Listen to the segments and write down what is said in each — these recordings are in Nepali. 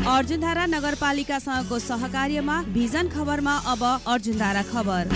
अर्जुनधारा नगरपालिकासँगको सहकार्यमा भिजन खबरमा अब अर्जुनधारा खबर।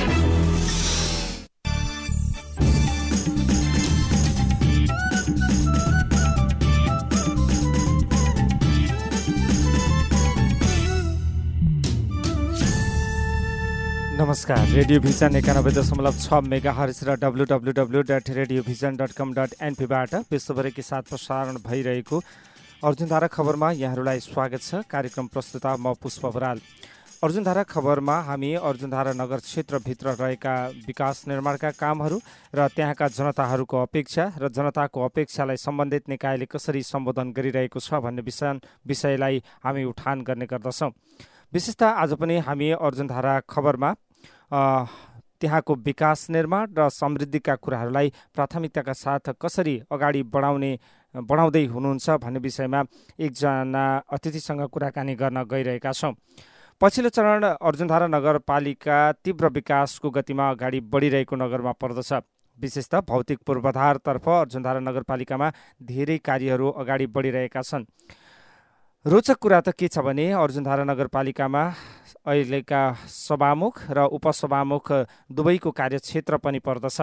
नमस्कार, रेडियो भिजन 91.6 मेगाहर्ज र www.radiovision.com.np बाट विश्वभरिकै साथ प्रसारण भइरहेको अर्जुनधारा खबरमा यहाँहरूलाई स्वागत छ। कार्यक्रम प्रस्तुता म पुष्प बराल। अर्जुनधारा खबरमा हामी अर्जुनधारा नगर क्षेत्रभित्र रहेका विकास निर्माणका कामहरू र त्यहाँका जनताहरूको अपेक्षा र जनताको अपेक्षालाई सम्बन्धित निकायले कसरी सम्बोधन गरिरहेको छ भन्ने विषयलाई हामी उठान गर्ने गर्दछौँ। विशेषतः आज पनि हामी अर्जुनधारा खबरमा त्यहाँको विकास निर्माण र समृद्धिका कुराहरूलाई प्राथमिकताका साथ कसरी अगाडि बढाउँदै हुनुहुन्छ भन्ने विषयमा एकजना अतिथिसँग कुराकानी गर्न गइरहेका छौँ। पछिल्लो चरण अर्जुनधारा नगरपालिका तीव्र विकासको गतिमा अगाडि बढिरहेको नगरमा पर्दछ। विशेषतः भौतिक पूर्वाधारतर्फ अर्जुनधारा नगरपालिकामा धेरै कार्यहरू अगाडि बढिरहेका छन्। रोचक कुरा त के छ भने अर्जुनधारा नगरपालिकामा अहिलेका सभामुख र उपसभामुख दुवैको कार्यक्षेत्र पनि पर्दछ,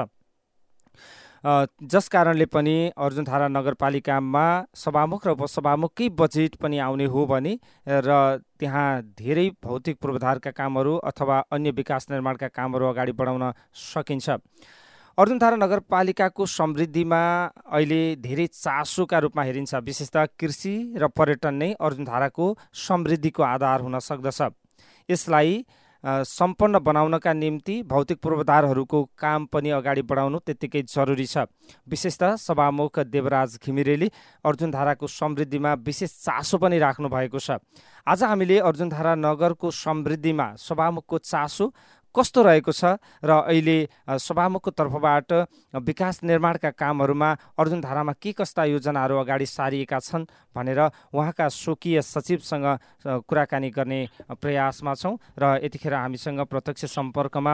जस कारणले पनि अर्जुनधारा नगरपालिकामा सभामुख र उपसभामुखकै बजेट पनि आउने हो भने र त्यहाँ धेरै भौतिक पूर्वाधारका कामहरू अथवा अन्य विकास निर्माणका कामहरू अगाडि बढाउन सकिन्छ। अर्जुनधारा नगरपालिकाको समृद्धिमा अहिले धेरै चासोका रूपमा हेरिन्छ। विशेषतः कृषि र पर्यटन नै अर्जुनधाराको समृद्धिको आधार हुन सक्दछ। यसलाई सम्पन्न बनाउनका निम्ति भौतिक पूर्वाधारहरूको काम पनि अगाडि बढाउनु त्यत्तिकै जरुरी छ। विशेषतः सभामुख देवराज घिमिरेले अर्जुनधाराको समृद्धिमा विशेष चासो पनि राख्नु भएको छ। आज हामीले अर्जुनधारा नगरको समृद्धिमा सभामुखको चासो कस्तो रहेको छ र अहिले सभामुखको तर्फबाट विकास निर्माणका कामहरूमा अर्जुनधारामा के कस्ता योजनाहरू अगाडि सारिएका छन् भनेर उहाँका स्वकीय सचिवसँग कुराकानी गर्ने प्रयासमा छौँ र यतिखेर हामीसँग प्रत्यक्ष सम्पर्कमा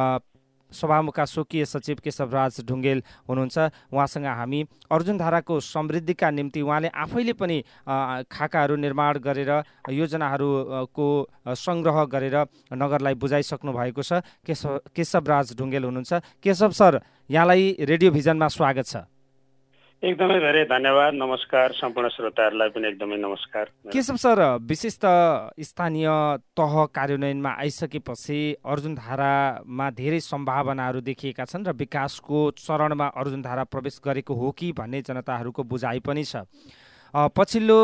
सभामुखका स्वकीय सचिव केशवराज ढुङ्गेल हुनुहुन्छ। उहाँसँग हामी अर्जुनधाराको समृद्धिका निम्ति उहाँले आफैले पनि खाकाहरू निर्माण गरेर योजनाहरूको सङ्ग्रह गरेर नगरलाई बुझाइसक्नु भएको छ। केशवराज ढुङ्गेल हुनुहुन्छ। केशव सर, यहाँलाई रेडियो भिजनमा स्वागत छ। एकदमै धेरै धन्यवाद। नमस्कार सम्पूर्ण श्रोताहरूलाई पनि एकदमै नमस्कार। केशव सर, विशेष त स्थानीय तह कार्यान्वयनमा आइसकेपछि अर्जुनधारामा धेरै सम्भावनाहरू देखिएका छन् र विकासको चरणमा अर्जुनधारा प्रवेश गरेको हो कि भन्ने जनताहरूको बुझाइ पनि छ। पछिल्लो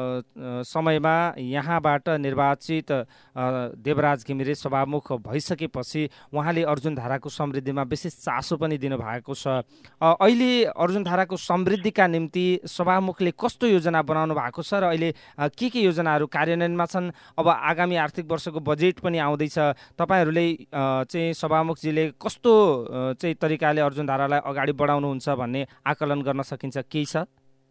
समयमा यहाँबाट निर्वाचित देवराज घिमिरे सभामुख भइसकेपछि उहाँले अर्जुनधाराको समृद्धिमा विशेष चासो पनि दिनुभएको छ। अहिले अर्जुनधाराको समृद्धिका निम्ति सभामुखले कस्तो योजना बनाउनु भएको छ र अहिले के योजनाहरू कार्यान्वयनमा छन्? अब आगामी आर्थिक वर्षको बजेट पनि आउँदैछ। तपाईँहरूले चाहिँ सभामुखजीले कस्तो चाहिँ तरिकाले अर्जुनधारालाई अगाडि बढाउनुहुन्छ भन्ने आकलन गर्न सकिन्छ, केही छ?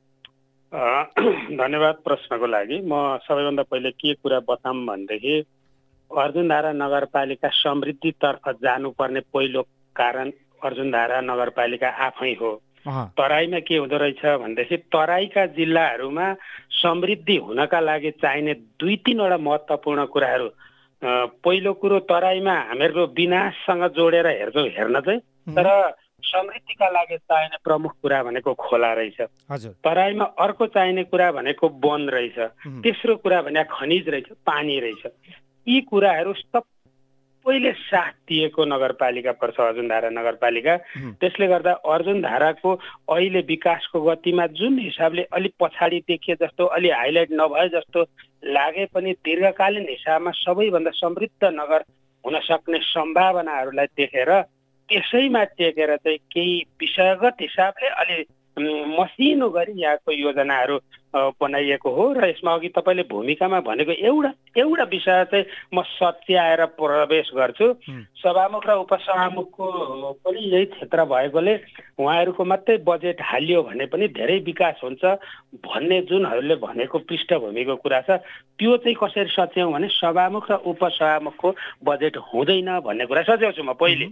धन्यवाद प्रश्नको लागि। म सबैभन्दा पहिले के कुरा बताऊँ भनेदेखि अर्जुनधारा नगरपालिका समृद्धितर्फ जानुपर्ने पहिलो कारण अर्जुनधारा नगरपालिका आफै हो। तराईमा के हुँदो रहेछ भनेदेखि तराईका जिल्लाहरूमा समृद्धि हुनका लागि चाहिने 2-3वटा महत्त्वपूर्ण कुराहरू। पहिलो कुरो, तराईमा हामीहरूको विनाशसँग जोडेर हेर्न चाहिँ तर समृद्धिका लागि चाहिने प्रमुख कुरा भनेको खोला रहेछ। तराईमा अर्को चाहिने कुरा भनेको वन रहेछ। तेस्रो कुरा भने खनिज रहेछ, पानी रहेछ। यी कुराहरू सबैले साथ दिएको नगरपालिका पर्छ अर्जुनधारा नगरपालिका। त्यसले गर्दा अर्जुनधाराको अहिले विकासको गतिमा जुन हिसाबले अलि पछाडि देखिए जस्तो, अलि हाइलाइट नभए जस्तो लागे पनि दीर्घकालीन हिसाबमा सबैभन्दा समृद्ध नगर हुन सक्ने सम्भावनाहरूलाई देखेर त्यसैमा टेकेर चाहिँ केही विषयगत हिसाबले अलि मसिनो गरी यहाँको योजनाहरू बनाइएको हो। र यसमा अघि तपाईँले भूमिकामा भनेको एउटा विषय चाहिँ म सच्याएर प्रवेश गर्छु। सभामुख र उपसभामुखको पनि यही क्षेत्र भएकोले उहाँहरूको मात्रै बजेट हालियो भने पनि धेरै विकास हुन्छ भन्ने जुनहरूले भनेको पृष्ठभूमिको कुरा छ, त्यो चाहिँ कसरी सच्याउँ भने सभामुख र उपसभामुखको बजेट हुँदैन भन्ने कुरा सच्याउँछु म पहिले।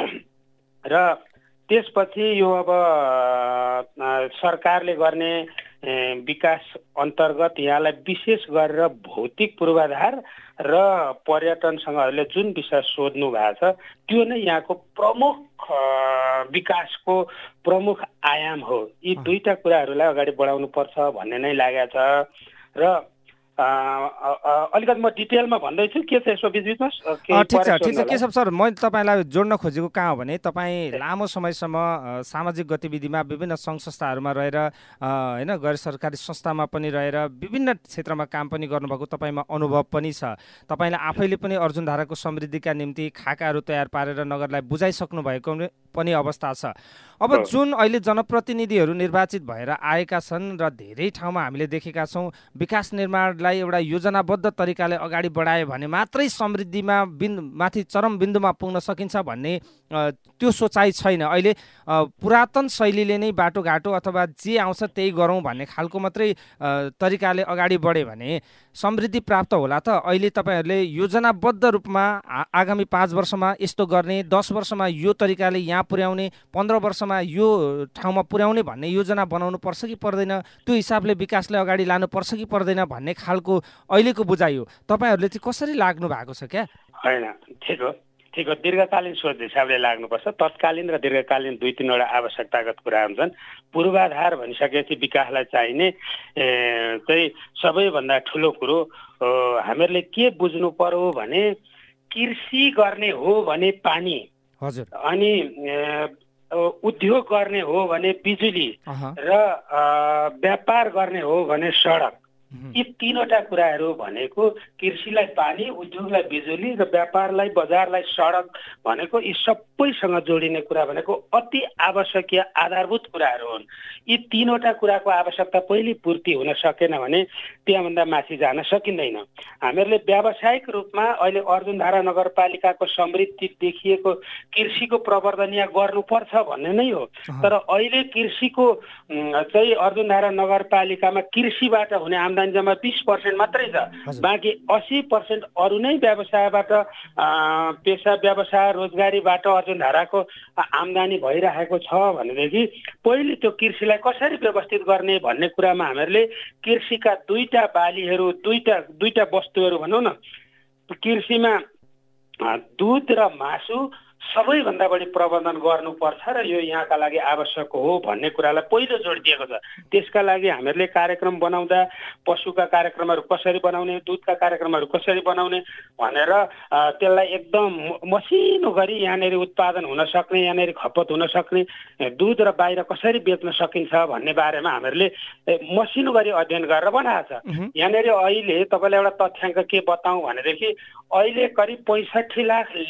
र त्यसपछि यो अब सरकारले गर्ने विकास अन्तर्गत यहाँलाई विशेष गरेर भौतिक पूर्वाधार र पर्यटनसँगहरूले जुन विषय सोध्नु भएको छ त्यो नै यहाँको प्रमुख विकासको प्रमुख आयाम हो। यी दुईटा कुराहरूलाई अगाडि बढाउनु पर्छ भन्ने नै लागेको छ र अलिकति म डिटेलमा भन्दैछु के छ यसो बिचबिचमा। ठिक छ केशव सर, मैले तपाईँलाई जोड्न खोजेको कहाँ हो भने तपाईँ लामो समयसम्म सामाजिक गतिविधिमा विभिन्न सङ्घ संस्थाहरूमा रहेर होइन गैर सरकारी संस्थामा पनि रहेर विभिन्न क्षेत्रमा काम पनि गर्नुभएको तपाईँमा अनुभव पनि छ। तपाईँले आफैले पनि अर्जुनधाराको समृद्धिका निम्ति खाकाहरू तयार पारेर नगरलाई बुझाइसक्नु भएको पनि अवस्था छ। अब जुन अहिले जनप्रतिनिधिहरू निर्वाचित भएर आएका छन् र धेरै ठाउँमा हामीले देखेका छौँ विकास निर्माणलाई एउटा योजनाबद्ध तरिकाले अगाडि बढायो भने मात्रै समृद्धिमा माथि चरम बिन्दुमा पुग्न सकिन्छ भन्ने त्यो सोचाइ छैन। अहिले पुरातन शैलीले नै बाटोघाटो अथवा जे आउँछ त्यही गरौँ भन्ने खालको मात्रै तरिकाले अगाडि बढ्यो भने समृद्धि प्राप्त होला त? अहिले तपाईँहरूले योजनाबद्ध रूपमा आगामी 5 वर्षमा यस्तो गर्ने, 10 वर्षमा यो तरिकाले यहाँ पुर्याउने, 15 वर्षमा यो ठाउँमा पुर्याउने भन्ने योजना बनाउनु पर्छ कि पर्दैन? त्यो हिसाबले विकासलाई अगाडि लानुपर्छ कि पर्दैन भन्ने खालको अहिलेको बुझाइ हो। तपाईँहरूले चाहिँ कसरी लाग्नु भएको छ क्या? होइन, ठिक हो दीर्घकालीन सोच हिसाबले लाग्नुपर्छ। तत्कालीन र दीर्घकालीन 2-3 आवश्यकतागत कुरा हुन्छन्। पूर्वाधार भनिसकेपछि विकासलाई चाहिने चाहिँ सबैभन्दा ठुलो कुरो हामीहरूले के बुझ्नु पर्यो भने कृषि गर्ने हो भने पानी, हजुर, अनि उद्योग गर्ने हो भने बिजुली र व्यापार गर्ने हो भने सडक। यी 3वटा कुराहरू भनेको कृषिलाई पानी, उद्योगलाई बिजुली र व्यापारलाई बजारलाई सडक भनेको यी सबैसँग जोडिने कुरा भनेको अति आवश्यकीय आधारभूत कुराहरू हुन्। यी 3वटा कुराको आवश्यकता पहिले पूर्ति हुन सकेन भने त्यहाँभन्दा माथि जान सकिँदैन। हामीहरूले व्यावसायिक रूपमा अहिले अर्जुनधारा नगरपालिकाको समृद्धि देखिएको कृषिको प्रवर्धन यहाँ गर्नुपर्छ भन्ने नै हो। तर अहिले कृषिको चाहिँ अर्जुनधारा नगरपालिकामा कृषिबाट हुने आम्दानी जम्मा 20% मात्रै छ। बाँकी 80% अरू नै व्यवसायबाट पेसा व्यवसाय रोजगारीबाट अर्जुनधाराको आम्दानी भइरहेको छ भनेदेखि पहिले त्यो कृषिलाई कसरी व्यवस्थित गर्ने भन्ने कुरामा हामीहरूले कृषिका दुईटा बालीहरू दुईटा वस्तुहरू भनौँ न, कृषिमा दुध र मासु सबैभन्दा बढी प्रबन्धन गर्नुपर्छ र यो यहाँका लागि आवश्यक हो भन्ने कुरालाई पहिलो जोड दिएको छ। त्यसका लागि हामीहरूले कार्यक्रम बनाउँदा पशुका कार्यक्रमहरू कसरी बनाउने, दुधका कार्यक्रमहरू कसरी बनाउने भनेर त्यसलाई एकदम मसिनो गरी यहाँनिर उत्पादन हुन सक्ने, यहाँनिर खपत हुन सक्ने दुध र बाहिर कसरी बेच्न सकिन्छ भन्ने बारेमा हामीहरूले मसिनो गरी अध्ययन गरेर बनाएको छ। यहाँनिर अहिले तपाईँलाई एउटा तथ्याङ्क के बताउँ भनेदेखि अहिले करिब 65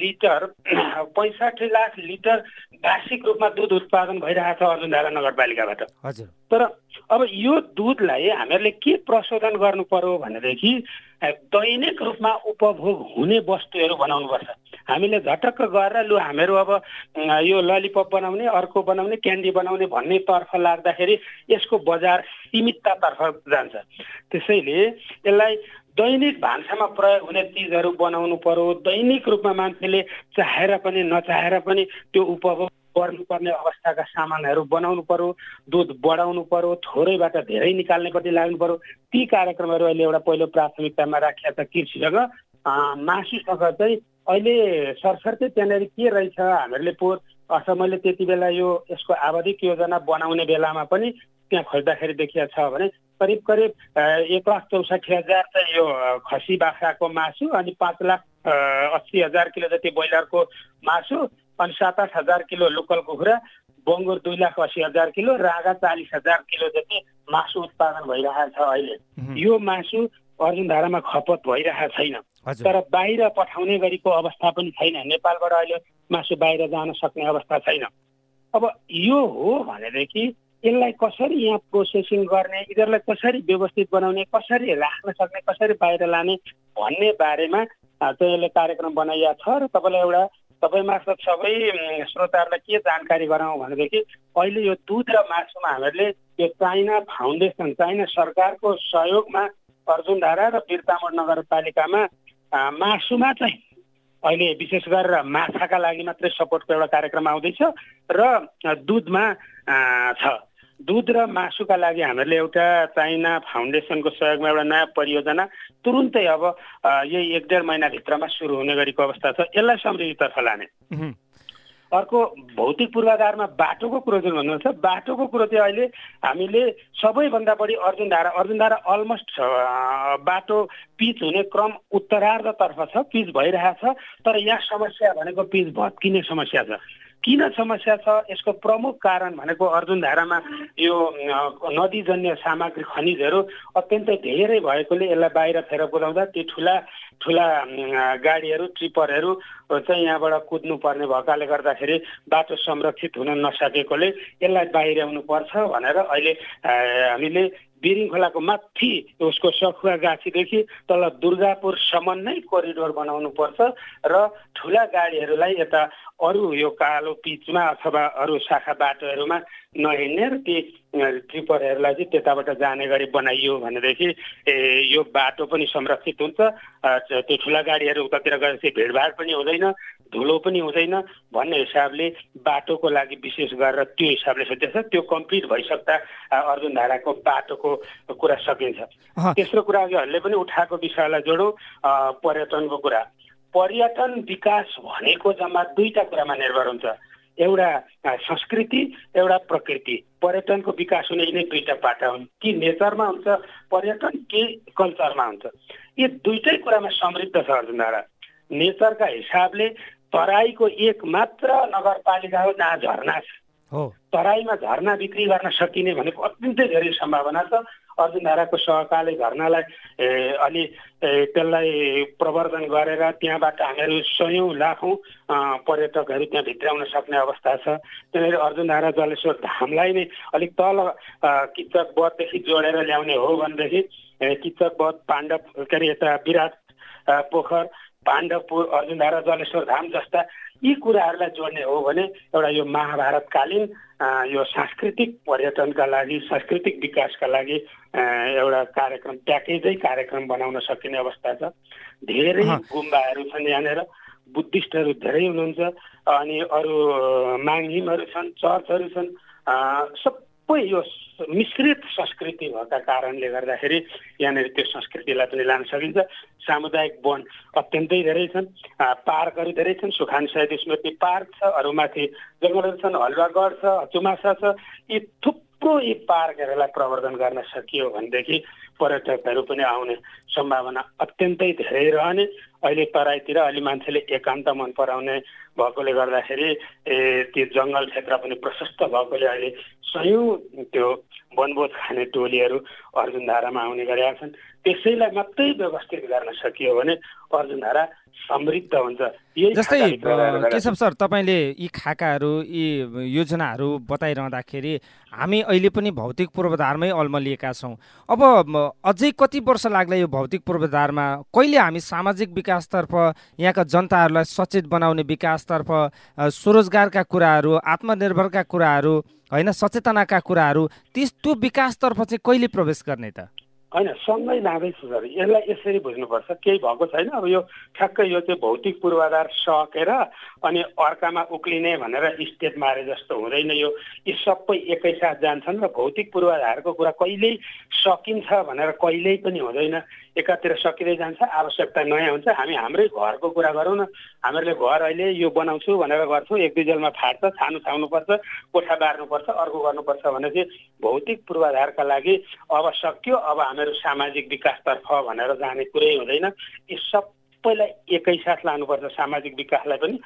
लाख लिटर वार्षिक रूपमा दुध उत्पादन भइरहेको छ अर्जुनधारा नगरपालिकाबाट। हजुर। तर अब यो दुधलाई हामीहरूले के प्रशोधन गर्नु पर्यो भनेदेखि दैनिक रूपमा उपभोग हुने वस्तुहरू बनाउनुपर्छ। हामीले झटक्क गरेर लु हामीहरू अब यो ललिपप बनाउने, अर्को बनाउने, क्यान्डी बनाउने भन्ने तर्फ लाग्दाखेरि यसको बजार सीमिततातर्फ जान्छ। त्यसैले यसलाई दैनिक भान्सामा प्रयोग हुने चिजहरू बनाउनु पर्यो। दैनिक रूपमा मान्छेले चाहेर पनि नचाहेर पनि त्यो उपभोग गर्नुपर्ने अवस्थाका सामानहरू बनाउनु पर्यो, दुध बढाउनु पर्यो, थोरैबाट धेरै निकाल्नेपट्टि लाग्नु पर्यो। ती कार्यक्रमहरू अहिले एउटा पहिलो प्राथमिकतामा राखिएको छ। कृषिसँग मासुसँग चाहिँ अहिले सरसर्कै त्यहाँनिर के रहेछ हामीहरूले अथवा मैले त्यति बेला यसको आवधिक योजना बनाउने बेलामा पनि त्यहाँ खोज्दाखेरि देखिएको छ भने करिब 1,64,000 चाहिँ यो खसी बाख्राको मासु, अनि 5,80,000 किलो जति ब्रोइलरको मासु, अनि 7-8 हजार किलो लोकल कुखुरा, बङ्गुर 2,80,000 किलो, रागा 40,000 किलो जति मासु उत्पादन भइरहेको छ। अहिले यो मासु अर्जुनधारामा खपत भइरहेको छैन, तर बाहिर पठाउने गरेको अवस्था पनि छैन। नेपालबाट अहिले मासु बाहिर जान सक्ने अवस्था छैन। अब यो हो भनेदेखि यसलाई कसरी यहाँ प्रोसेसिङ गर्ने, यिनीहरूलाई कसरी व्यवस्थित बनाउने, कसरी राख्न सक्ने, कसरी बाहिर लाने भन्ने बारेमा चाहिँ यसले कार्यक्रम बनाइएको छ। र तपाईँ मार्फत सबै श्रोताहरूलाई के जानकारी गराउँ भनेदेखि अहिले यो दुध र मासुमा हामीहरूले यो चाइना फाउन्डेसन, चाइना सरकारको सहयोगमा अर्जुनधारा र बिरतामोड नगरपालिकामा मासुमा चाहिँ अहिले विशेष गरेर माछाका लागि मात्रै सपोर्टको एउटा कार्यक्रम आउँदैछ र दुधमा छ। दुध र मासुका लागि हामीहरूले एउटा चाइना फाउन्डेसनको सहयोगमा एउटा नयाँ परियोजना तुरुन्तै अब यही 1-1.5 महिनाभित्रमा सुरु हुने गरेको अवस्था छ। यसलाई समृद्धितर्फ लाने। अर्को भौतिक पूर्वाधारमा बाटोको कुरो जुन भन्नुहुन्छ, बाटोको कुरो चाहिँ अहिले हामीले सबैभन्दा बढी अर्जुनधारा अलमोस्ट बाटो पिच हुने क्रम उत्तरार्धतर्फ छ, पिच भइरहेछ। तर यहाँ समस्या भनेको पिच भत्किने समस्या छ। किन समस्या छ? यसको प्रमुख कारण भनेको अर्जुनधारामा यो नदीजन्य सामग्री खनिजहरू अत्यन्तै धेरै भएकोले यसलाई बाहिर फेर कुदाउँदा ती ठुला गाडीहरू ट्रिपरहरू चाहिँ यहाँबाट कुद्नु पर्ने भएकाले गर्दाखेरि बाटो संरक्षित हुन नसकेकोले यसलाई बाहिर्याउनु पर्छ भनेर अहिले हामीले बिरिङ खोलाको माथि उसको सखुवा गाछीदेखि तल दुर्गापुरसम्म नै कोरिडोर बनाउनु पर्छ र ठुला गाडीहरूलाई यता अरू यो कालो पिचमा अथवा अरू शाखा बाटोहरूमा नहिँड्ने र ती ट्रिपरहरूलाई चाहिँ त्यताबाट जाने गरी बनाइयो भनेदेखि यो बाटो पनि संरक्षित हुन्छ। त्यो ठुला गाडीहरू उतातिर गएपछि भिडभाड पनि हुँदैन, धुलो पनि हुँदैन भन्ने हिसाबले बाटोको लागि विशेष गरेर त्यो हिसाबले सोचेको छ। त्यो कम्प्लिट भइसक्दा अर्जुनधाराको बाटोको कुरा सकिन्छ। तेस्रो कुरा अघिहरूले पनि उठाएको विषयलाई जोडौँ, पर्यटनको कुरा। पर्यटन विकास भनेको जम्मा दुईटा कुरामा निर्भर हुन्छ, एउटा संस्कृति, एउटा प्रकृति। पर्यटनको विकास हुने यिनै दुईटा पाटा हुन्, कि नेचरमा हुन्छ पर्यटन कि कल्चरमा हुन्छ। यो दुईटै कुरामा समृद्ध छ अर्जुनधारा। नेचरका हिसाबले तराईको एक मात्र नगरपालिका हो जहाँ झरना छ। तराईमा झरना बिक्री गर्न सकिने भनेको अत्यन्तै धेरै सम्भावना छ। अर्जुनधाराको सहकाले झरनालाई अलि त्यसलाई प्रवर्धन गरेर त्यहाँबाट हामीहरू 100औं लाखौं पर्यटकहरू त्यहाँ भित्राउन सक्ने अवस्था छ। त्यहाँनिर अर्जुनधारा जलेश्वर धामलाई नै अलिक तल किच्चक बधदेखि जोडेर ल्याउने हो भनेदेखि किच्चक बध पाण्डव के अरे यता विराट पोखर पाण्डवपुर अर्जुनधारा जलेश्वर धाम जस्ता यी कुराहरूलाई जोड्ने हो भने एउटा यो महाभारतकालीन यो सांस्कृतिक पर्यटनका लागि सांस्कृतिक विकासका लागि एउटा कार्यक्रम प्याकेजै कार्यक्रम बनाउन सकिने अवस्था छ। धेरै गुम्बाहरू छन् यहाँनिर, बुद्धिस्टहरू धेरै हुनुहुन्छ, अनि अरू माङ्हिमहरू छन्, चर्चहरू छन्। सबै यो मिश्रित संस्कृति भएका कारणले गर्दाखेरि यहाँनिर त्यो संस्कृतिलाई पनि लान सकिन्छ। सामुदायिक वन अत्यन्तै धेरै छन्, पार्कहरू धेरै छन्। सुखानी शहीद स्मृति पार्क छ, अरूमाथि जङ्गलहरू छन्, हलुवागढ छ, चुमासा छ। यी थुप्रो यी पार्कहरूलाई प्रवर्धन गर्न सकियो भनेदेखि पर्यटकहरू पनि आउने सम्भावना अत्यन्तै धेरै रहने। अहिले तराईतिर अलि मान्छेले एकान्त मन पराउने भएकोले गर्दाखेरि त्यो जङ्गल क्षेत्र पनि प्रशस्त भएकोले अहिले 100औं त्यो वनभोज खाने टोलीहरू अर्जुनधारामा आउने गरेका छन्। त्यसैलाई मात्रै व्यवस्थित गर्न सकियो भने अर्जुनधारा समृद्ध हुन्छ। जस्तै केशव सर, तपाईँले यी खाकाहरू यी योजनाहरू बताइरहँदाखेरि हामी अहिले पनि भौतिक पूर्वाधारमै अल्मलिएका छौँ। अब अझै कति वर्ष लाग्ला यो भौतिक पूर्वाधारमा? कहिले हामी सामाजिक विकासतर्फ, यहाँका जनताहरूलाई सचेत बनाउने विकासतर्फ, स्वरोजगारका कुराहरू, आत्मनिर्भरका कुराहरू होइन, सचेतनाका कुराहरू, त्यो विकासतर्फ चाहिँ कहिले प्रवेश गर्ने त? होइन, सँगै लाँदैछु सर। यसलाई यसरी बुझ्नुपर्छ, केही भएको छैन। अब यो ठ्याक्कै यो चाहिँ भौतिक पूर्वाधार सकेर अनि अर्कामा उक्लिने भनेर स्टेप मारे जस्तो हुँदैन। यो यी सबै एकैसाथ जान्छन् र भौतिक पूर्वाधारको कुरा कहिल्यै सकिन्छ भनेर कहिल्यै पनि हुँदैन। एकातिर सकिँदै जान्छ, आवश्यकता नयाँ हुन्छ। हामी हाम्रै घरको कुरा गरौँ न। हामीहरूले घर अहिले यो बनाउँछु भनेर गर्छौँ, 1-2 जलमा फाट्छ, छाउनुपर्छ, कोठा बार्नुपर्छ, अर्को गर्नुपर्छ भने चाहिँ भौतिक पूर्वाधारका लागि अब सक्यो, अब हामीहरू सामाजिक विकासतर्फ भनेर जाने कुरै हुँदैन। यी सबैलाई एकैसाथ लानुपर्छ। सामाजिक विकासलाई पनि,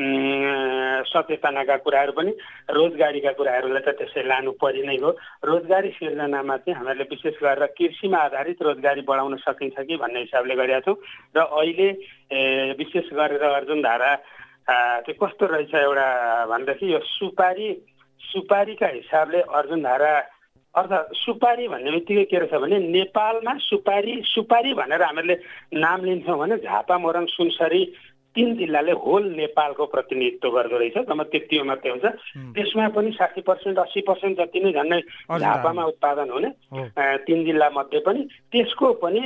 सचेतनाका कुराहरू पनि, रोजगारीका कुराहरूलाई त त्यसै लानु परि नै हो। रोजगारी सिर्जनामा चाहिँ हामीहरूले विशेष गरेर कृषिमा आधारित रोजगारी बढाउन सकिन्छ कि भन्ने हिसाबले गरेका छौँ। र अहिले विशेष गरेर अर्जुनधारा चाहिँ कस्तो रहेछ एउटा भनेदेखि यो सुपारीका हिसाबले अर्जुनधारा अर्थात् सुपारी भन्ने बित्तिकै के रहेछ भने नेपालमा सुपारी भनेर हामीहरूले नाम लिन्छौँ भने झापा, मोरङ, सुनसरी 3 जिल्लाले होल नेपालको प्रतिनिधित्व गर्दो रहेछ। जम्मा त्यति मात्रै हुन्छ। त्यसमा पनि 60% 80% जति नै झन्डै झापामा उत्पादन हुने 3 जिल्ला मध्ये पनि त्यसको पनि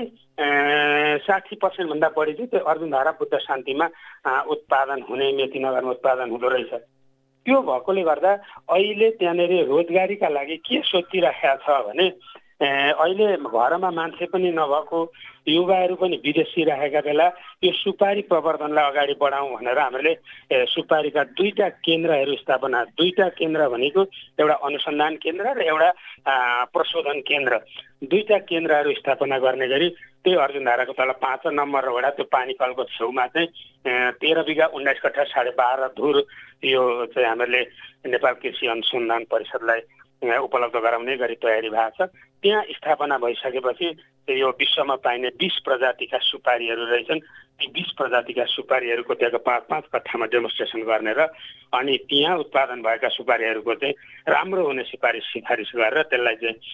60% भन्दा बढी चाहिँ त्यो अर्जुनधारा बुद्ध शान्तिमा उत्पादन हुने, मेचीनगरमा उत्पादन हुँदो रहेछ। त्यो भएकोले गर्दा अहिले त्यहाँनिर रोजगारीका लागि के सोचिराखेका छ भने अहिले घरमा मान्छे पनि नभएको युवाहरू पनि विदेशी रहेका बेला यो सुपारी प्रवर्धनलाई अगाडि बढाउँ भनेर हामीले सुपारीका 2टा केन्द्रहरू स्थापना 2टा केन्द्र भनेको एउटा अनुसन्धान केन्द्र र एउटा प्रशोधन केन्द्र 2टा केन्द्रहरू स्थापना गर्ने गरी त्यही अर्जुनधाराको तल 5 नम्बर वडा त्यो पानीकलको छेउमा चाहिँ 13 बिघा 19 कट्ठा 12.5 धुर यो चाहिँ हामीले नेपाल कृषि अनुसन्धान परिषदलाई उपलब्ध गराउने गरी तयारी भएको छ। त्यहाँ स्थापना भइसकेपछि यो विश्वमा पाइने 20 प्रजातिका सुपारीहरू रहेछन्। ती 20 प्रजातिका सुपारीहरूको त्यहाँको 5-5 कट्ठामा डेमोन्स्ट्रेसन गर्ने र अनि त्यहाँ उत्पादन भएका सुपारीहरूको चाहिँ राम्रो हुने सिफारिस गरेर त्यसलाई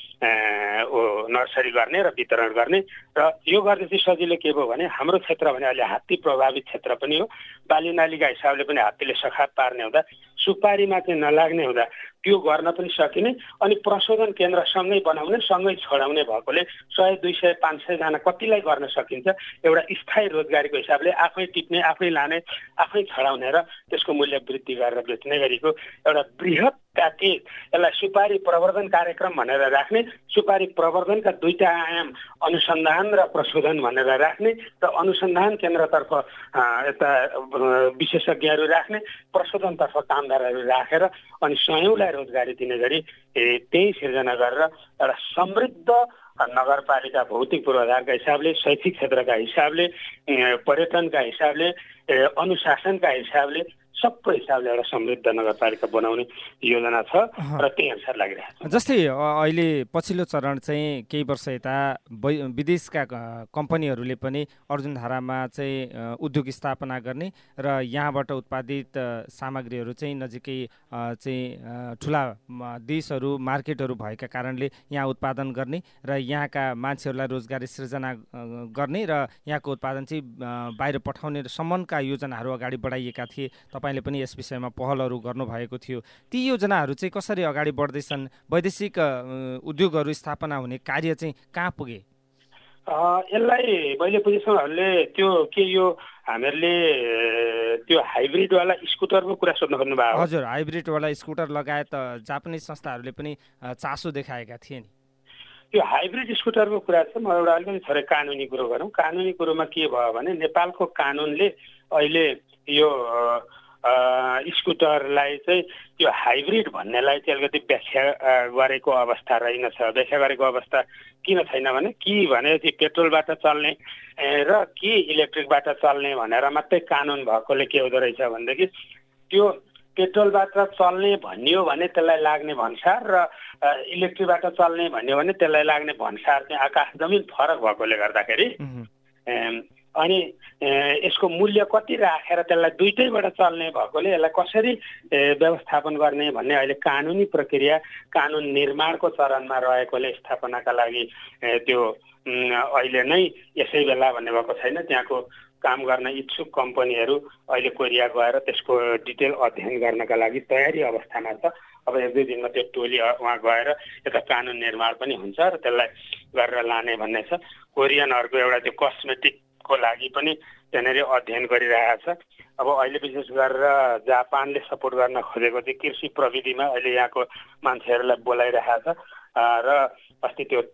चाहिँ नर्सरी गर्ने र वितरण गर्ने र यो गर्दा चाहिँ सजिलो के भयो भने हाम्रो क्षेत्र भने अहिले हात्ती प्रभावित क्षेत्र पनि हो। बालीनालीका हिसाबले पनि हात्तीले सखाप पार्ने हुँदा सुपारीमा चाहिँ नलाग्ने हुँदा त्यो गर्न पनि सकिने अनि प्रशोधन केन्द्र सँगै बनाउने सँगै छोडाउने भएकोले 100, 200, 500 जना कतिलाई गर्न सकिन्छ। एउटा स्थायी रोजगारीको हिसाबले आफै टिप्ने आफै लाने आफै छडाउने र त्यसको मूल्य वृद्धि गरेर बेच्ने गरेको एउटा बृहत प्याकेज यसलाई सुपारी प्रवर्धन कार्यक्रम भनेर राख्ने, सुपारी प्रवर्धनका 2टा आयाम अनुसन्धान र प्रशोधन भनेर राख्ने र अनुसन्धान केन्द्रतर्फ यता विशेषज्ञहरू राख्ने, प्रशोधनतर्फ कामदारहरू राखेर अनि सयौँलाई रोजगारी दिने गरी त्यही सिर्जना गरेर एउटा समृद्ध नगरपालिका भौतिक पूर्वाधारका हिसाबले, शैक्षिक क्षेत्रका हिसाबले, पर्यटनका हिसाबले, अनुशासनका हिसाबले सबै हिसाबले एउटा समृद्ध नगरपालिका बनाउने योजना छ र त्यही अनुसार लागिरहेको छ। जस्तै अहिले पछिल्लो चरण चाहिँ केही वर्ष यता विदेशका कम्पनीहरूले पनि अर्जुनधारामा चाहिँ उद्योग स्थापना गर्ने र यहाँबाट उत्पादित सामग्रीहरू चाहिँ नजिकै चाहिँ ठुला देशहरू मार्केटहरू भएका कारणले यहाँ उत्पादन गर्ने र यहाँका मान्छेहरूलाई रोजगारी सृजना गर्ने र यहाँको उत्पादन चाहिँ बाहिर पठाउने सम्मका योजनाहरू अगाडि बढाइएका थिए। तपाईँले पनि यस विषयमा पहलहरू गर्नुभएको थियो। ती योजनाहरू चाहिँ कसरी अगाडि बढ्दैछन्? वैदेशिक उद्योगहरू स्थापना हुने कार्य चाहिँ कहाँ पुगे? यसलाई मैले पुजिसहरूले त्यो के यो हामीहरूले त्यो हाइब्रिडवाला स्कुटरको कुरा सोध्न खोज्नु भएको? हजुर, हाइब्रिडवाला स्कुटर लगायत जापानिज संस्थाहरूले पनि चासो देखाएका थिए नि। त्यो हाइब्रिड स्कुटरको कुरा चाहिँ म एउटा अलिकति थोरै कानुनी कुरो गरौँ। कानुनी कुरोमा के भयो भने नेपालको कानुनले अहिले यो स्कुटरलाई चाहिँ त्यो हाइब्रिड भन्नेलाई चाहिँ अलिकति व्याख्या गरेको अवस्था रहेनछ। व्याख्या गरेको अवस्था किन छैन भने त्यो पेट्रोलबाट चल्ने र कि इलेक्ट्रिकबाट चल्ने भनेर मात्रै कानुन भएकोले के हुँदो रहेछ भनेदेखि त्यो पेट्रोलबाट चल्ने भनियो भने त्यसलाई लाग्ने भन्सार र इलेक्ट्रिकबाट चल्ने भन्यो भने त्यसलाई लाग्ने भन्सार चाहिँ आकाश जमिन फरक भएकोले गर्दाखेरि अनि यसको मूल्य कति राखेर त्यसलाई दुईटैबाट चल्ने भएकोले यसलाई कसरी व्यवस्थापन गर्ने भन्ने अहिले कानुनी प्रक्रिया कानुन निर्माणको चरणमा रहेकोले स्थापनाका लागि त्यो अहिले नै यसै बेला भन्ने भएको छैन। त्यहाँको काम गर्न इच्छुक कम्पनीहरू अहिले कोरिया गएर त्यसको डिटेल अध्ययन गर्नका लागि तयारी अवस्थामा छ। अब 1-2 दिनमा त्यो टोली उहाँ गएर यता कानुन निर्माण पनि हुन्छ र त्यसलाई गरेर लाने भन्ने छ। कोरियनहरूको एउटा त्यो कस्मेटिकको लागि पनि त्यहाँनिर अध्ययन गरिरहेको छ। अब अहिले विशेष गरेर जापानले सपोर्ट गर्न खोजेको चाहिँ कृषि प्रविधिमा अहिले यहाँको मान्छेहरूलाई बोलाइरहेको छ र अस्ति त्यो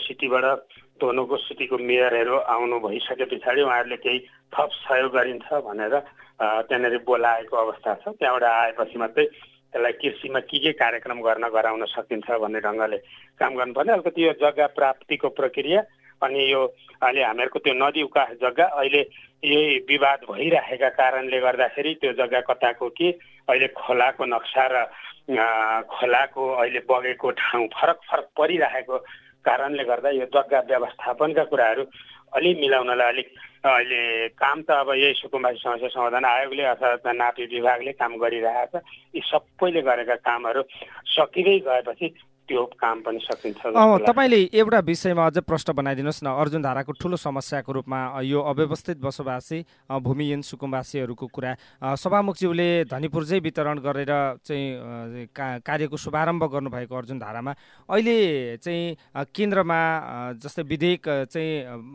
तोनोको सिटीको मेयरहरू आउनु भइसके पछाडि उहाँहरूले केही थप सहयोग गरिन्छ भनेर त्यहाँनिर बोलाएको अवस्था छ। त्यहाँबाट आएपछि मात्रै त्यसलाई कृषिमा के कार्यक्रम गराउन सकिन्छ भन्ने ढङ्गले काम गर्नुपर्ने। अलिकति यो जग्गा प्राप्तिको प्रक्रिया अनि यो अहिले हामीहरूको त्यो नदी उकास जग्गा अहिले यही विवाद भइरहेका कारणले गर्दाखेरि त्यो जग्गा कताको के अहिले खोलाको नक्सा र खोलाको अहिले बगेको ठाउँ फरक परिरहेको कारणले गर्दा यो जग्गा व्यवस्थापनका कुराहरू अलि मिलाउनलाई अलिक अहिले काम त अब यही सुकुम्बासी समस्या समाधान आयोगले अथवा नापी विभागले काम गरिरहेको छ। यी सबैले गरेका कामहरू सकिँदै गएपछि त्यो काम पनि सकिन्छ। तपाईँले एउटा विषयमा अझ प्रश्न बनाइदिनुहोस् न। अर्जुन धाराको ठुलो समस्याको रूपमा यो अव्यवस्थित बसोबासी भूमिहीन सुकुम्बासीहरूको कुरा सभामुखज्यूले धनीपूर्जै वितरण गरेर चाहिँ कार्यको शुभारम्भ गर्नुभएको अर्जुन धारामा अहिले चाहिँ केन्द्रमा जस्तै विधेयक चाहिँ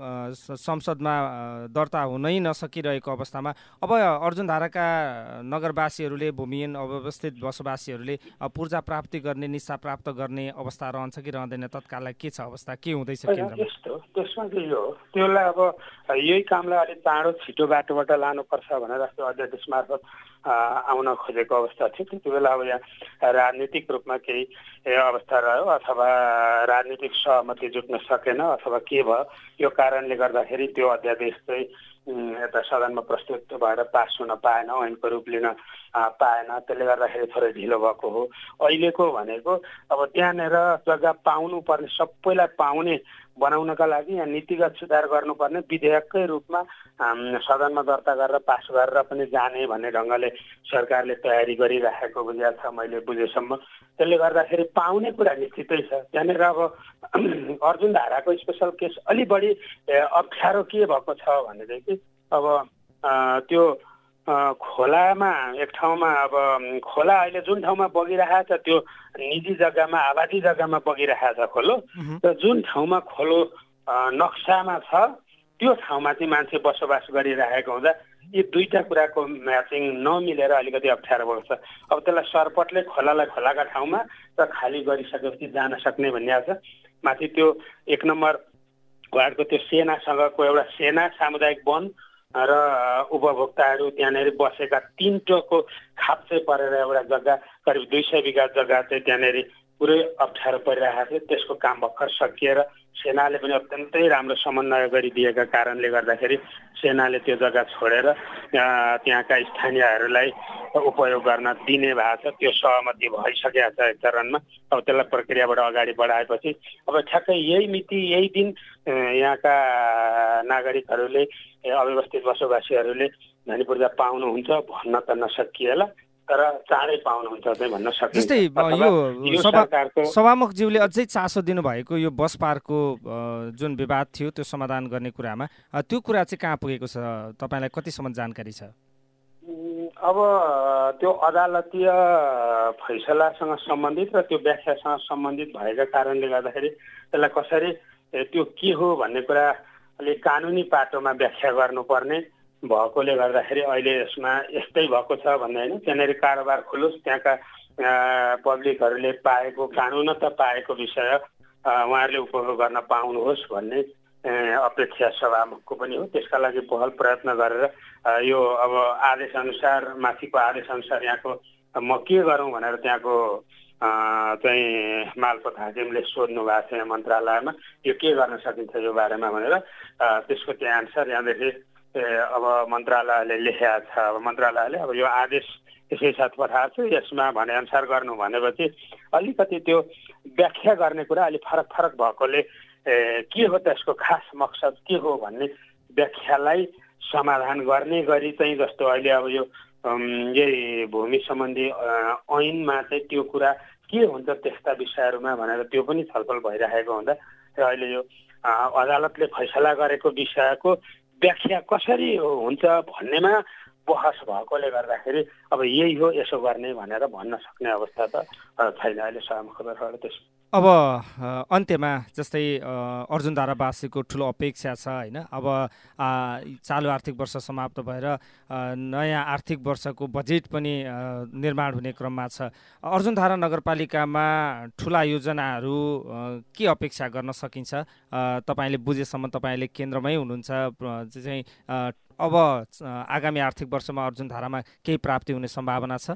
संसदमा दर्ता हुनै नसकिरहेको अवस्थामा अब अर्जुन धाराका नगरवासीहरूले भूमिहीन अव्यवस्थित बसोबासीहरूले पूर्जा प्राप्ति गर्ने निशा प्राप्त गर्ने अवस्था रहन्छ कि रहँदैन? तत्काललाई के छ अवस्था, के हुँदैछ केन्द्रमा? त्यसमा चाहिँ यो त्यसलाई अब यही कामलाई अलिक चाँडो छिटो बाटोबाट लानुपर्छ भनेर जस्तो अध्यादेश मार्फत आउन खोजेको अवस्था थियो। त्यति बेला अब यहाँ राजनीतिक रूपमा केही अवस्था रह्यो अथवा राजनीतिक सहमति जुट्न सकेन अथवा के भयो, यो कारणले गर्दाखेरि त्यो अध्यादेश चाहिँ यता सदनमा प्रस्तुत भएर पास हुन पाएन, ऐनको रूप लिन पाएन। त्यसले गर्दाखेरि थोरै ढिलो भएको हो। अहिलेको भनेको अब त्यहाँनिर जग्गा पाउनुपर्ने, सबैलाई पाउने बनाउनका लागि यहाँ नीतिगत सुधार गर्नुपर्ने विधेयककै रूपमा सदनमा दर्ता गरेर पास गरेर पनि जाने भन्ने ढङ्गले सरकारले तयारी गरिराखेको बुझाएको छ मैले बुझेसम्म। त्यसले गर्दाखेरि पाउने कुरा निश्चितै छ। त्यहाँनिर अब अर्जुन धाराको स्पेसल केस अलि बढी अप्ठ्यारो के भएको छ भनेदेखि अब त्यो खोलामा एक ठाउँमा अब खोला अहिले जुन ठाउँमा बगिरहेको छ त्यो निजी जग्गामा आबादी जग्गामा बगिरहेको छ खोलो, र जुन ठाउँमा खोलो नक्सामा छ त्यो ठाउँमा चाहिँ मान्छे बसोबास गरिरहेको हुँदा यी दुईटा कुराको म्याचिङ नमिलेर अलिकति अप्ठ्यारो भएको छ। अब त्यसलाई सरपटले खोलालाई खोलाका ठाउँमा र खाली गरिसकेपछि जान सक्ने भन्ने छ। माथि त्यो 1 नम्बर वार्डको त्यो सेनासँगको एउटा सेना सामुदायिक वन र उपभोक्ताहरू त्यहाँनिर बसेका 3 टोको खाप्चै परेर एउटा जग्गा करिब 200 बिघा जग्गा चाहिँ त्यहाँनिर पुरै अप्ठ्यारो परिरहेको थियो। त्यसको काम भर्खर सकिएर सेनाले पनि अत्यन्तै राम्रो समन्वय गरिदिएका कारणले गर्दाखेरि सेनाले त्यो जग्गा छोडेर त्यहाँका स्थानीयहरूलाई उपयोग गर्न दिने भएको छ। त्यो सहमति भइसकेको छ एक चरणमा। अब त्यसलाई प्रक्रियाबाट अगाडि बढाएपछि अब ठ्याक्कै यही मिति यही दिन यहाँका नागरिकहरूले अव्यवस्थित बसोबासीहरूले धनीपूर्जा पाउनुहुन्छ भन्न त नसकिएला, तर चाँडै पाउनुहुन्छ चाहिँ भन्न सकिन्छ। जस्तै यो सभामुखज्यूले अझै चासो दिनुभएको यो बस पार्कको जुन विवाद थियो त्यो समाधान गर्ने कुरामा, त्यो कुरा चाहिँ कहाँ पुगेको छ? तपाईँलाई कतिसम्म जानकारी छ? अब त्यो अदालतीय फैसलासँग सम्बन्धित र त्यो व्याख्यासँग सम्बन्धित भएका कारणले गर्दाखेरि त्यसलाई कसरी त्यो के हो भन्ने कुरा अलिक कानुनी पाटोमा व्याख्या गर्नुपर्ने भएकोले गर्दाखेरि अहिले यसमा यस्तै भएको छ भन्ने होइन। त्यहाँनिर कारोबार खुलोस्, त्यहाँका पब्लिकहरूले पाएको कानुनत पाएको विषय उहाँहरूले उपभोग गर्न पाउनुहोस् भन्ने अपेक्षा सभामुखको पनि हो। त्यसका लागि पहल प्रयत्न गरेर यो अब आदेशअनुसार माथिको आदेशअनुसार यहाँको म के गरौँ भनेर त्यहाँको चाहिँ मालपोत हाकिमले सोध्नु भएको छ यहाँ मन्त्रालयमा, यो के गर्न सकिन्छ यो बारेमा भनेर। त्यसको त्यो एन्सर यहाँदेखि अब मन्त्रालयले लेखेको छ। अब मन्त्रालयले अब यो आदेश यसै साथ पठाएको छु, यसमा भनेअनुसार गर्नु भनेपछि अलिकति त्यो व्याख्या गर्ने कुरा अलिक फरक फरक भएकोले के हो त्यसको खास मकसद के हो भन्ने व्याख्यालाई समाधान गर्ने गरी चाहिँ जस्तो अहिले अब यो यही भूमि सम्बन्धी ऐनमा चाहिँ त्यो कुरा के हुन्छ त्यस्ता विषयहरूमा भनेर त्यो पनि छलफल भइरहेको हुँदा र अहिले यो अदालतले फैसला गरेको विषयको व्याख्या कसरी हुन्छ भन्नेमा बहस भएकोले गर्दाखेरि अब यही हो यसो गर्ने भनेर भन्न सक्ने अवस्था त छैन अहिले सभामुखबाट। त्यस अब अन्त्यमा जस्तै अर्जुन धारावासीको ठुलो अपेक्षा छ होइन? अब चालु आर्थिक वर्ष समाप्त भएर नयाँ आर्थिक वर्षको बजेट पनि निर्माण हुने क्रममा छ। अर्जुन धारा नगरपालिकामा ठुला योजनाहरू के अपेक्षा गर्न सकिन्छ? तपाईँले बुझेसम्म तपाईँले केन्द्रमै हुनुहुन्छ चाहिँ अब आगामी आर्थिक वर्षमा अर्जुन धारामा केही प्राप्ति हुने सम्भावना छ?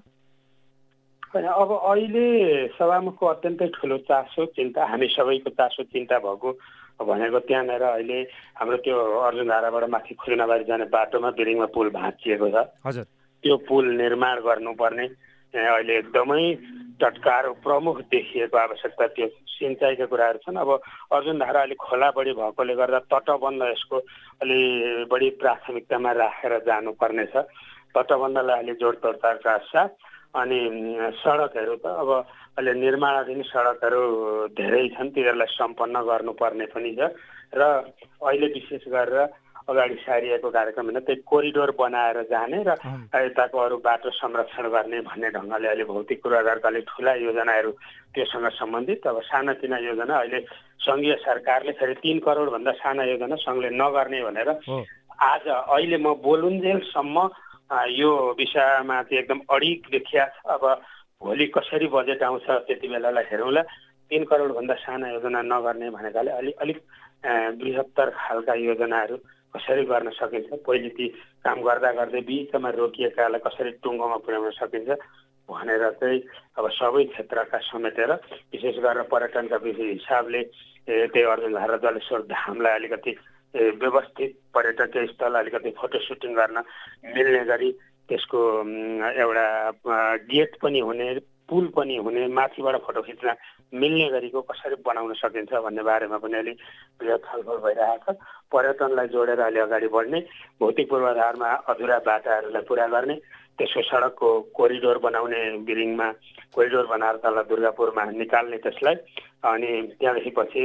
अब अहिले सभामुखको अत्यन्तै ठुलो चासो चिन्ता, हामी सबैको चासो चिन्ता भएको भनेको त्यहाँनिर अहिले हाम्रो त्यो अर्जुन धाराबाट माथि खुजुनाबारी जाने बाटोमा बिरिङमा पुल भाँचिएको छ। हजुर, त्यो पुल निर्माण गर्नुपर्ने अहिले एकदमै टटकार प्रमुख देखिएको आवश्यकता त्यो सिँचाइका कुराहरू छन्। अब अर्जुन धारा अलिक खोला बढी भएकोले गर्दा तटबन्ध यसको अलि बढी प्राथमिकतामा राखेर जानुपर्ने छ। तटबन्धलाई अलि जोडतोडका साथ अनि सडकहरू त अब अहिले निर्माणाधीन सडकहरू धेरै छन्, तिनीहरूलाई सम्पन्न गर्नुपर्ने पनि छ र अहिले विशेष गरेर अगाडि सारिएको कार्यक्रम होइन, त्यही कोरिडोर बनाएर जाने र यताको अरू बाटो संरक्षण गर्ने भन्ने ढङ्गले अहिले भौतिक पूर्वाधारका अलिक ठुला योजनाहरू त्योसँग सम्बन्धित। अब सानातिना योजना अहिले सङ्घीय सरकारले फेरि 3 करोडभन्दा साना योजना सङ्घले नगर्ने भनेर आज अहिले म बोलुन्जेलसम्म यो विषयमा चाहिँ एकदम अडिग देखिया छ। अब भोलि कसरी बजेट आउँछ त्यति बेलालाई हेरौँला। 3 करोडभन्दा साना योजना नगर्ने भनेकाले अलिक बृहत्तर खालका योजनाहरू कसरी गर्न सकिन्छ, पहिले ती काम गर्दा गर्दै बिचमा रोकिएकालाई कसरी टुङ्गोमा पुर्याउन सकिन्छ भनेर चाहिँ अब सबै क्षेत्रका समेटेर विशेष गरेर पर्यटनका हिसाबले त्यही अर्जुनधारा जलेश्वर धामलाई अलिकति व्यवस्थित पर्यटकीय स्थल, अलिकति फोटो सुटिङ गर्न मिल्ने गरी त्यसको एउटा गेट पनि हुने, पुल पनि हुने, माथिबाट फोटो खिच्न मिल्ने गरीको कसरी बनाउन सकिन्छ भन्ने बारेमा पनि अलि बृहत छलफल भइरहेको छ। पर्यटनलाई जोडेर अहिले अगाडि बढ्ने, भौतिक पूर्वाधारमा अधुरा बाटाहरूलाई पुरा गर्ने, त्यसको सडकको कोरिडोर बनाउने, बिरिङमा कोरिडोर बनाएर तल दुर्गापुरमा निकाल्ने त्यसलाई, अनि त्यहाँदेखि पछि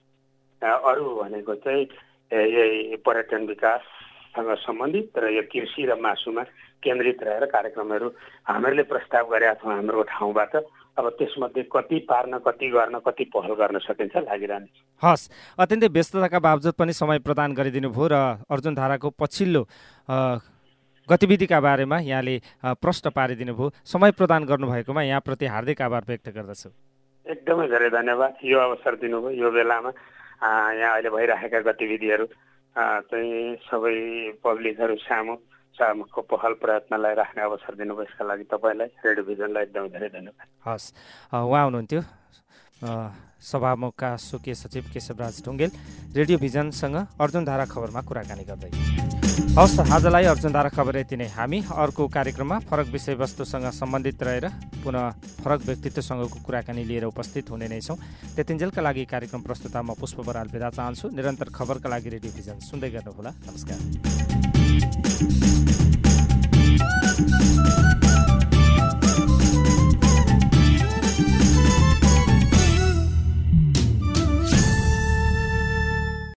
अरू भनेको चाहिँ यही पर्यटन विकाससँग सम्बन्धित र यो कृषि र मासुमा केन्द्रित रहेर कार्यक्रमहरू हामीहरूले प्रस्ताव गरेका छौँ हाम्रो ठाउँबाट। अब त्यसमध्ये कति पार्न, कति गर्न, कति पहल गर्न सकिन्छ लागिरहने। हस्, अत्यन्तै व्यस्तताका बावजुद पनि समय प्रदान गरिदिनु भयो र अर्जुनधाराको पछिल्लो गतिविधिका बारेमा यहाँले प्रश्न पारिदिनु भयो। समय प्रदान गर्नुभएकोमा यहाँप्रति हार्दिक आभार व्यक्त गर्दछु। एकदमै धेरै धन्यवाद। यो अवसर दिनुभयो, यो बेलामा यहाँ अहिले भइरहेका गतिविधिहरू चाहिँ सबै पब्लिकहरू सामुको पहल प्रयत्नलाई राख्ने अवसर दिनुभयो, यसका लागि तपाईँलाई, रेडियो भिजनलाई एकदमै धेरै धन्यवाद। हस्, उहाँ हुनुहुन्थ्यो सभामुखका स्वकीय सचिव केशवराज ढुङ्गेल, रेडियो भिजनसँग अर्जुनधारा खबरमा कुराकानी गर्दै। हवस्, आजलाई अर्जुनधारा खबर यति नै। हामी अर्को कार्यक्रममा फरक विषयवस्तुसँग सम्बन्धित रहेर पुनः फरक व्यक्तित्वसँगको कुराकानी लिएर उपस्थित हुने नै छौँ। त्यतिन्जेलका लागि कार्यक्रम प्रस्तुता म पुष्प बराल बिदा चाहन्छु। निरन्तर खबरका लागि रेडियो भिजन सुन्दै गर्नुहोला। नमस्कार।